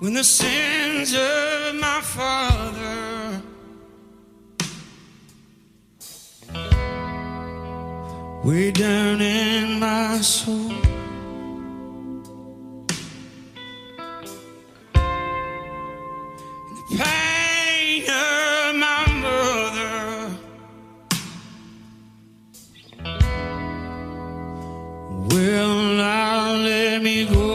when the sins of my father way down in my soul. The pain of my mother will not let me go.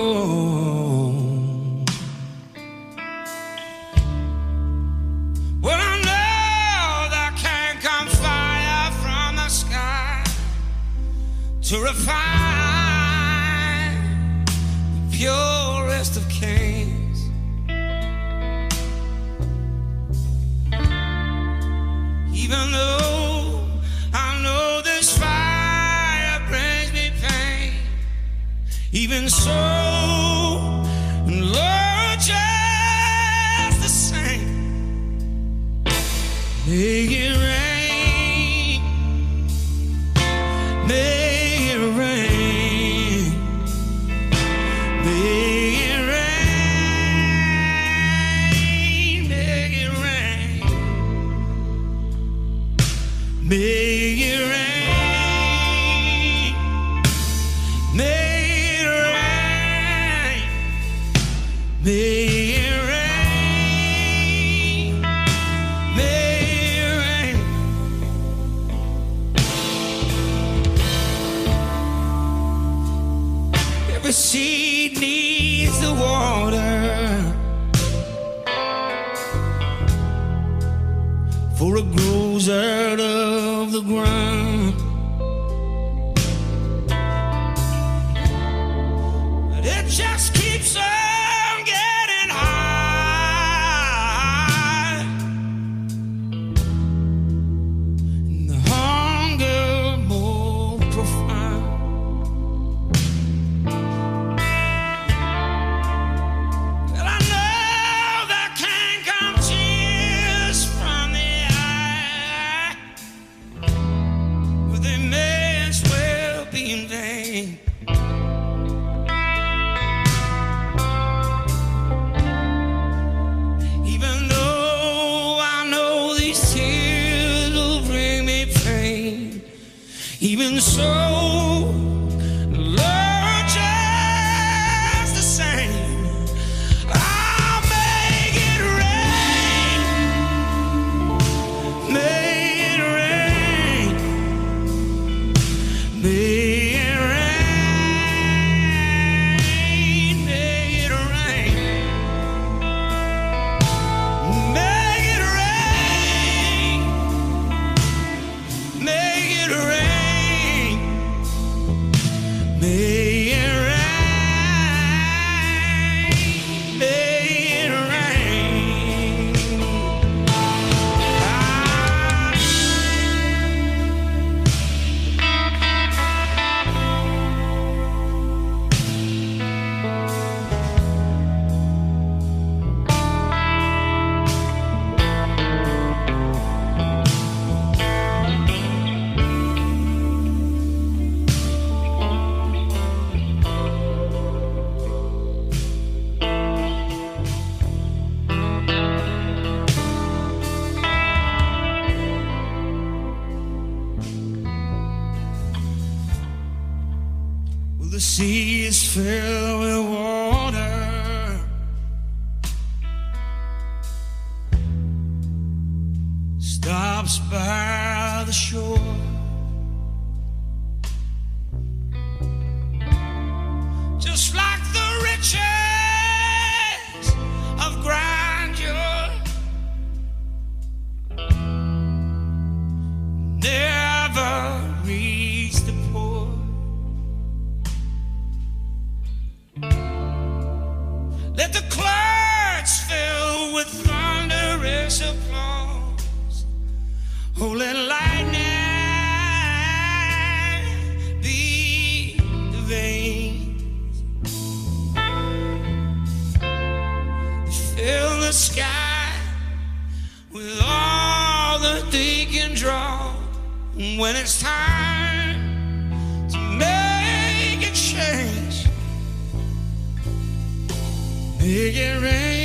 Well, I know there can come fire from the sky to refine the purest of kings. Even though I know this fire brings me pain, even so, Lord, just the same, make it rain, make it rain, make it rain, make it rain, make it rain, make it rain, make it rain, make it rain. Every seed needs the water for it grows out of the ground. But it just keeps on getting high, and the hunger more profound. Well, I know there can come tears from the eye, but they may as well be in vain. Even though I know these tears will bring me pain, even so, Lord, just the same, I'll make it rain, make it rain, make it rain, make it rain, make it rain, make it rain, make it rain, make it rain. Well, the sea is filled with water, stops by the shore. Just like the riches of grandeur, never reach the poor. Let the clouds fill with thunderous applause. Oh, let lightning be the veins, fill the sky with all that they can draw. When it's time to make a change, make it rain.